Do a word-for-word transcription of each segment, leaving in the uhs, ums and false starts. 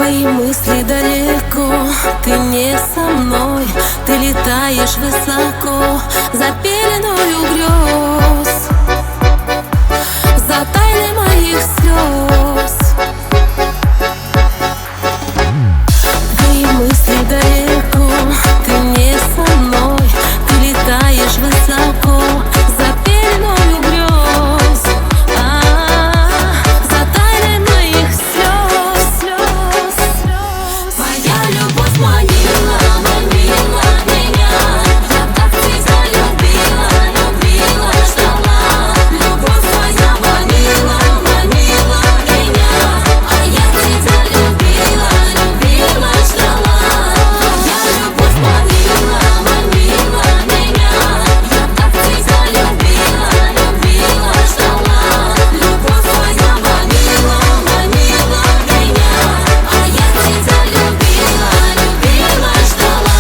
Твои мысли далеко, ты не со мной. Ты летаешь высоко за пеленою грез, за тайной моих слез. Твои мысли далеко, ты не со мной. Ты летаешь высоко за пеленою грез, а, за тайной моих слез, слез, слез. Твоя любовь манила, манила меня. Я так тебя любила, любила, ждала. Любовь твоя манила, манила меня. А я тебя любила, любила, ждала. Твоя любовь манила, манила меня. Я так тебя любила, любила, ждала. Любовь твоя манила, манила меня. А я тебя любила, любила, ждала.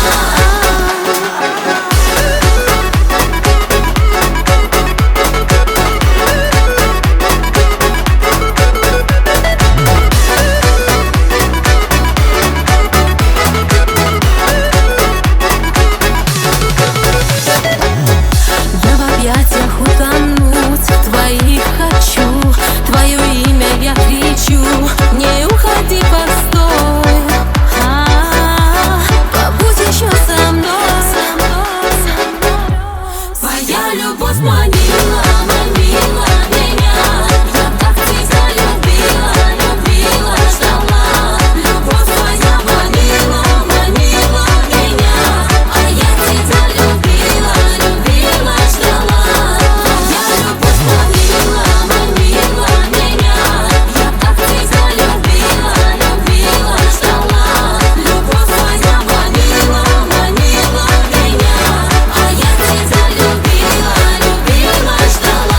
Я в объятиях утонуть в твоих хочу. Твое имя я кричу, не уходи, постой. А, побудь еще со мной, со мной, со мной. Твоя любовь манила, манила меня. Я так тебя любила, любила, ждала. Любовь твоя манила, манила меня. А я тебя любила, любила, ждала. Твоя любовь манила, манила меня. Я так тебя любила, любила, ждала. Любовь твоя манила, манила меня. А я тебя любила, любила, ждала.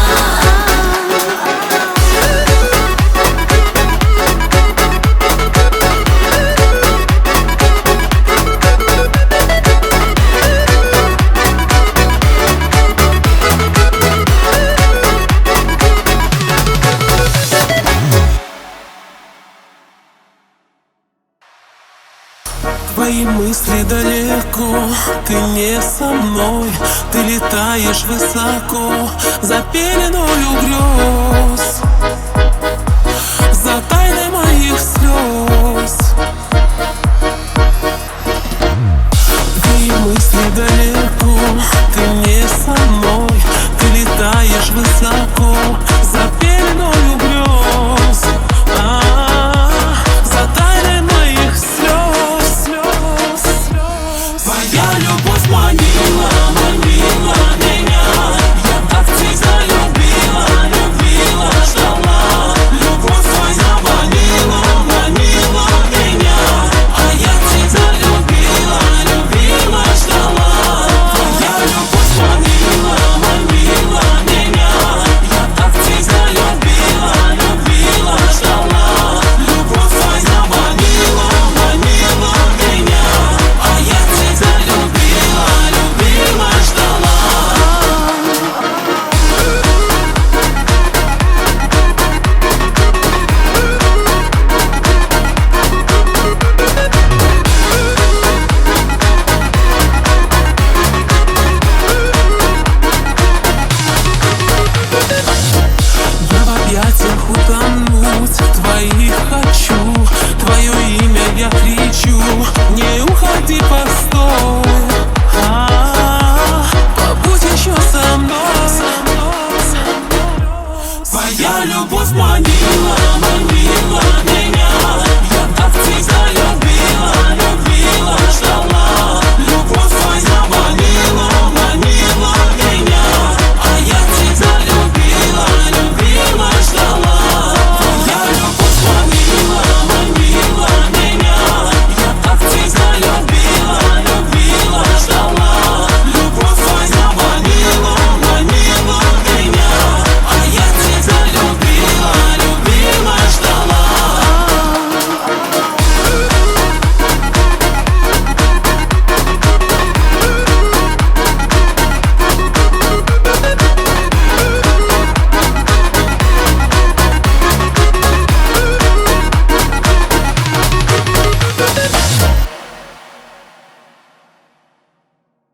Твои мысли далеко, ты не со мной. Ты летаешь высоко за пеленою грез.